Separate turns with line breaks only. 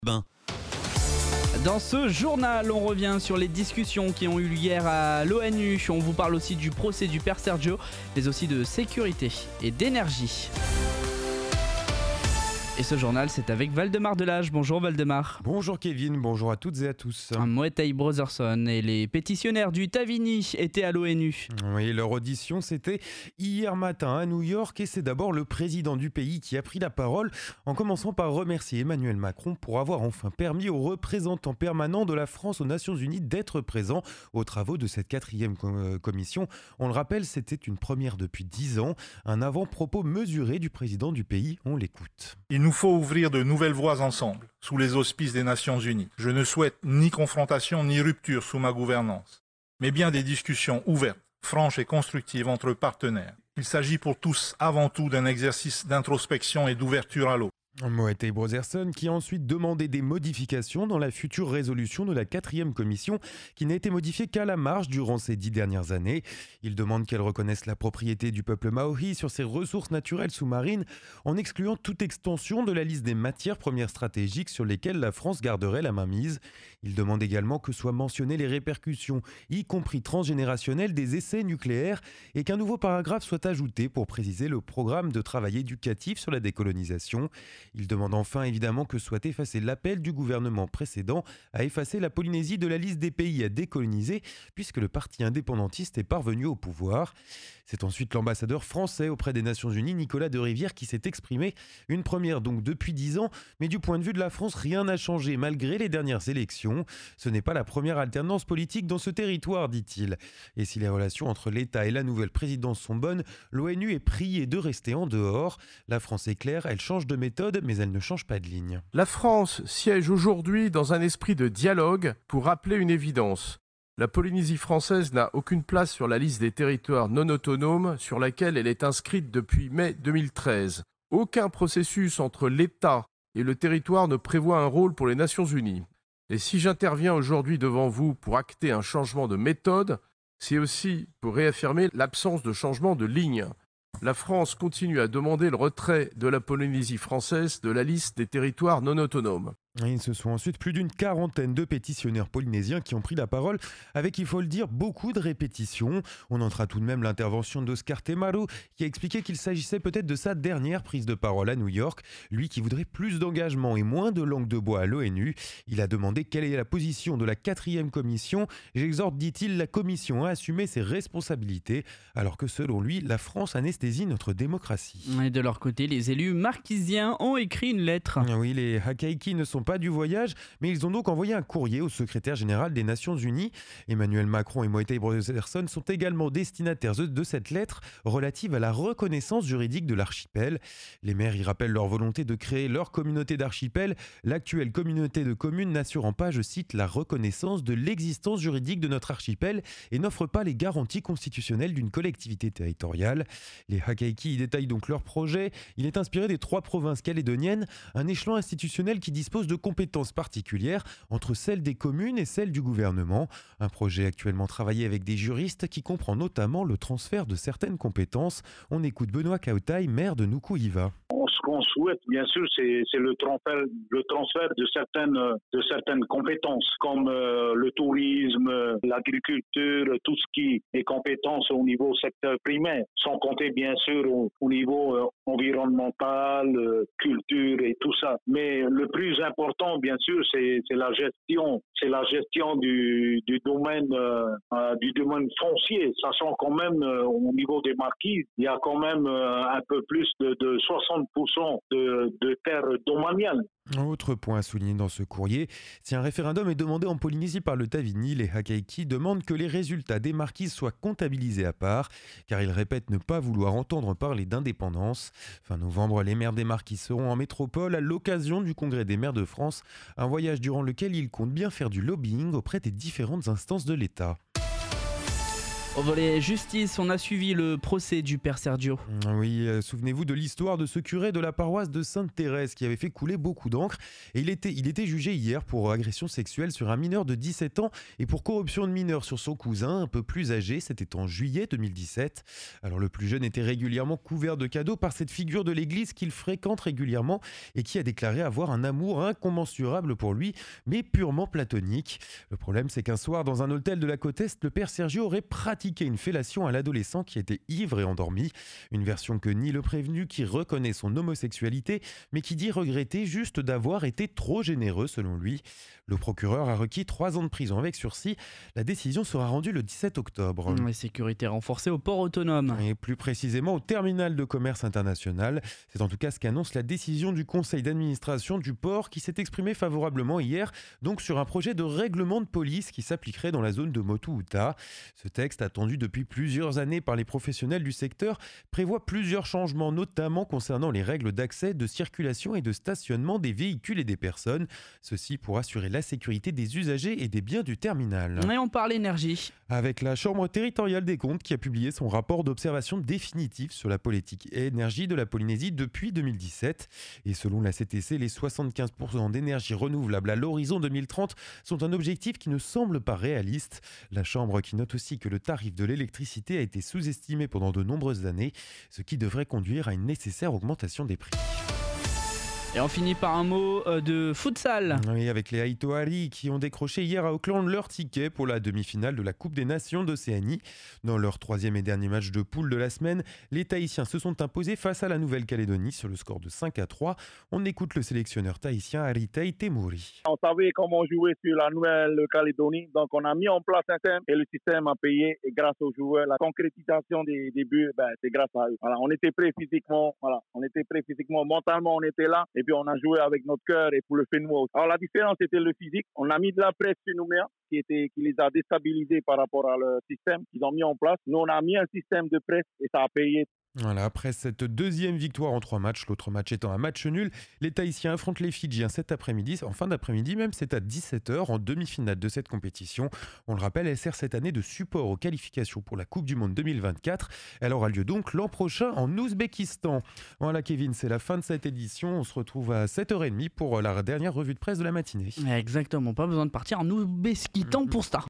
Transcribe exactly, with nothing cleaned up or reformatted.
Ben.
Dans ce journal, on revient sur les discussions qui ont eu lieu hier à l'ONU. On vous parle aussi du procès du père Sergio, mais aussi de sécurité et d'énergie. Et ce journal, c'est avec Valdemar Delage. Bonjour Valdemar.
Bonjour Kevin, bonjour à toutes et à tous.
Moetei Brotherson et les pétitionnaires du Tavini étaient à l'ONU.
Oui, leur audition, c'était hier matin à New York et c'est d'abord le président du pays qui a pris la parole en commençant par remercier Emmanuel Macron pour avoir enfin permis aux représentants permanents de la France aux Nations Unies d'être présents aux travaux de cette quatrième commission. On le rappelle, c'était une première depuis dix ans, un avant-propos mesuré du président du pays. On l'écoute.
Il nous faut ouvrir de nouvelles voies ensemble, sous les auspices des Nations Unies. Je ne souhaite ni confrontation ni rupture sous ma gouvernance, mais bien des discussions ouvertes, franches et constructives entre partenaires. Il s'agit pour tous avant tout d'un exercice d'introspection et d'ouverture à l'autre.
Moetei Brotherson qui a ensuite demandé des modifications dans la future résolution de la quatrième commission qui n'a été modifiée qu'à la marge durant ces dix dernières années. Il demande qu'elle reconnaisse la propriété du peuple maori sur ses ressources naturelles sous-marines en excluant toute extension de la liste des matières premières stratégiques sur lesquelles la France garderait la mainmise. Il demande également que soient mentionnées les répercussions, y compris transgénérationnelles, des essais nucléaires et qu'un nouveau paragraphe soit ajouté pour préciser le programme de travail éducatif sur la décolonisation. Il demande enfin évidemment que soit effacé l'appel du gouvernement précédent à effacer la Polynésie de la liste des pays à décoloniser puisque le parti indépendantiste est parvenu au pouvoir. C'est ensuite l'ambassadeur français auprès des Nations Unies, Nicolas de Rivière, qui s'est exprimé. Une première donc depuis dix ans, mais du point de vue de la France, rien n'a changé malgré les dernières élections. Ce n'est pas la première alternance politique dans ce territoire, dit-il. Et si les relations entre l'État et la nouvelle présidence sont bonnes, l'ONU est priée de rester en dehors. La France est claire, elle change de méthode, mais elle ne change pas de ligne.
La France siège aujourd'hui dans un esprit de dialogue pour rappeler une évidence. La Polynésie française n'a aucune place sur la liste des territoires non autonomes sur laquelle elle est inscrite depuis mai deux mille treize. Aucun processus entre l'État et le territoire ne prévoit un rôle pour les Nations Unies. Et si j'interviens aujourd'hui devant vous pour acter un changement de méthode, c'est aussi pour réaffirmer l'absence de changement de ligne. La France continue à demander le retrait de la Polynésie française de la liste des territoires non autonomes.
Et ce sont ensuite plus d'une quarantaine de pétitionnaires polynésiens qui ont pris la parole avec, il faut le dire, beaucoup de répétitions. On notera tout de même l'intervention d'Oscar Temaru qui a expliqué qu'il s'agissait peut-être de sa dernière prise de parole à New York. Lui qui voudrait plus d'engagement et moins de langue de bois à l'ONU. Il a demandé quelle est la position de la quatrième commission. J'exhorte, dit-il, la commission à assumer ses responsabilités alors que selon lui, la France anesthésie notre démocratie.
Et de leur côté, les élus marquisiens ont écrit une lettre.
Oui, les Hakaiki ne sont pas du voyage, mais ils ont donc envoyé un courrier au secrétaire général des Nations Unies. Emmanuel Macron et Moetei Brotherson sont également destinataires de cette lettre relative à la reconnaissance juridique de l'archipel. Les maires y rappellent leur volonté de créer leur communauté d'archipel, l'actuelle communauté de communes n'assurant pas, je cite, la reconnaissance de l'existence juridique de notre archipel et n'offre pas les garanties constitutionnelles d'une collectivité territoriale. Les Hakaiki y détaillent donc leur projet. Il est inspiré des trois provinces calédoniennes, un échelon institutionnel qui dispose de compétences particulières entre celles des communes et celles du gouvernement. Un projet actuellement travaillé avec des juristes qui comprend notamment le transfert de certaines compétences. On écoute Benoît Kautai, maire de Nuku'iva.
Ce qu'on souhaite, bien sûr, c'est, c'est le, transfert, le transfert de certaines, de certaines compétences, comme euh, le tourisme, l'agriculture, tout ce qui est compétences au niveau secteur primaire, sans compter, bien sûr, au, au niveau euh, environnemental, euh, culture et tout ça. Mais le plus important, bien sûr, c'est, c'est la gestion, c'est la gestion du, du domaine, euh, euh, du domaine foncier, sachant quand même, euh, au niveau des marquises, il y a quand même euh, un peu plus de, de soixante pour cent De, de terres domaniales.
Autre point à souligner dans ce courrier, si un référendum est demandé en Polynésie par le Tavini, les Hakaiki demandent que les résultats des marquises soient comptabilisés à part, car ils répètent ne pas vouloir entendre parler d'indépendance. Fin novembre, les maires des marquises seront en métropole à l'occasion du Congrès des maires de France, un voyage durant lequel ils comptent bien faire du lobbying auprès des différentes instances de l'État.
Au volet justice, on a suivi le procès du père Sergio.
Oui, euh, souvenez-vous de l'histoire de ce curé de la paroisse de Sainte-Thérèse qui avait fait couler beaucoup d'encre. Et il était, il était jugé hier pour agression sexuelle sur un mineur de dix-sept ans et pour corruption de mineur sur son cousin, un peu plus âgé. C'était en juillet deux mille dix-sept. Alors le plus jeune était régulièrement couvert de cadeaux par cette figure de l'église qu'il fréquente régulièrement et qui a déclaré avoir un amour incommensurable pour lui, mais purement platonique. Le problème, c'est qu'un soir, dans un hôtel de la côte Est, le père Sergio aurait pratiqué une fellation à l'adolescent qui était ivre et endormi. Une version que nie le prévenu qui reconnaît son homosexualité, mais qui dit regretter juste d'avoir été trop généreux selon lui. Le procureur a requis trois ans de prison avec sursis. La décision sera rendue le dix-sept octobre.
La sécurité renforcée au port autonome.
Et plus précisément au terminal de commerce international. C'est en tout cas ce qu'annonce la décision du conseil d'administration du port qui s'est exprimé favorablement hier, donc sur un projet de règlement de police qui s'appliquerait dans la zone de Motu-Uta. Ce texte, attendu depuis plusieurs années par les professionnels du secteur, prévoit plusieurs changements, notamment concernant les règles d'accès, de circulation et de stationnement des véhicules et des personnes. Ceci pour assurer la sécurité des usagers et des biens du terminal.
Et on parle énergie.
Avec la Chambre territoriale des comptes qui a publié son rapport d'observation définitif sur la politique et énergie de la Polynésie depuis deux mille dix-sept. Et selon la C T C, les soixante-quinze pour cent d'énergie renouvelable à l'horizon deux mille trente sont un objectif qui ne semble pas réaliste. La Chambre qui note aussi que le tarif de l'électricité a été sous-estimé pendant de nombreuses années, ce qui devrait conduire à une nécessaire augmentation des prix.
Et on finit par un mot de futsal.
Oui, avec les Aitoari qui ont décroché hier à Auckland leur ticket pour la demi-finale de la Coupe des Nations d'Océanie. Dans leur troisième et dernier match de poule de la semaine, les Tahitiens se sont imposés face à la Nouvelle-Calédonie sur le score de cinq à trois. On écoute le sélectionneur tahitien Aritai Temouri.
On savait comment jouer sur la Nouvelle-Calédonie, donc on a mis en place un système et le système a payé. Et grâce aux joueurs, la concrétisation des, des buts, ben, c'est grâce à eux. Voilà, on était prêts physiquement, voilà, on était prêts physiquement, mentalement on était là. Et puis on a joué avec notre cœur et pour le Fénois. Alors la différence était le physique. On a mis de la presse sur Nouméa qui, était, qui les a déstabilisés par rapport à leur système qu'ils ont mis en place. Nous on a mis un système de presse et ça a payé.
Voilà, après cette deuxième victoire en trois matchs, l'autre match étant un match nul, les Tahitiens affrontent les Fidjiens cet après-midi, en fin d'après-midi même, c'est à dix-sept heures en demi-finale de cette compétition. On le rappelle, elle sert cette année de support aux qualifications pour la Coupe du Monde deux mille vingt-quatre. Elle aura lieu donc l'an prochain en Ouzbékistan. Voilà Kevin, c'est la fin de cette édition. On se retrouve à sept heures trente pour la dernière revue de presse de la matinée.
Exactement, pas besoin de partir en Ouzbékistan pour ça.